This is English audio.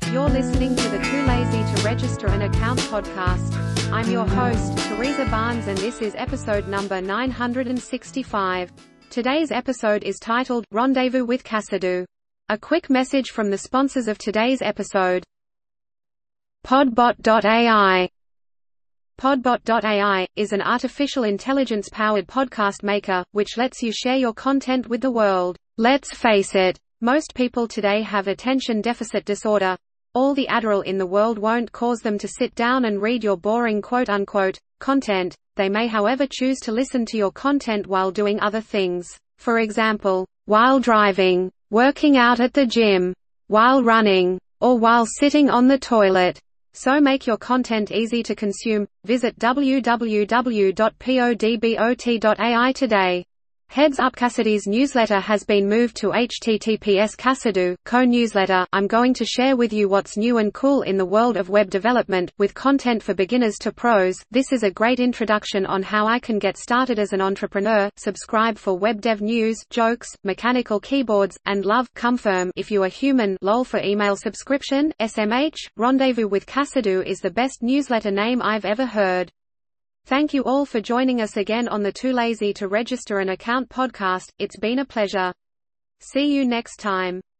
You're listening to the Too Lazy to Register an Account podcast. I'm your host, Teresa Barnes, and this is episode number 965. Today's episode is titled, Rendezvous with Cassidy. A quick message from the sponsors of today's episode. Podbot.ai. Podbot.ai is an artificial intelligence-powered podcast maker, which lets you share your content with the world. Let's face it, most people today have attention deficit disorder. All the Adderall in the world won't cause them to sit down and read your boring quote-unquote content. They may however choose to listen to your content while doing other things. For example, while driving, working out at the gym, while running, or while sitting on the toilet. So make your content easy to consume. Visit www.podbot.ai today. Heads up, Cassidy's newsletter has been moved to https Cassidy co-newsletter. I'm going to share with you what's new and cool in the world of web development, with content for beginners to pros. This is a great introduction on how I can get started as an entrepreneur. Subscribe for web dev news, jokes, mechanical keyboards, and love. Confirm if you are human. Lol for email subscription. SMH. Rendezvous with Cassidy is the best newsletter name I've ever heard. Thank you all for joining us again on the Too Lazy to Register an Account podcast. It's been a pleasure. See you next time.